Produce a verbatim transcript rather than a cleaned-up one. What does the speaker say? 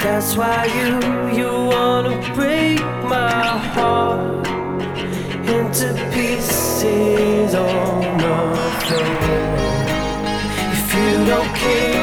That's why you, you wanna break my heart into pieces on the floor. If you don't care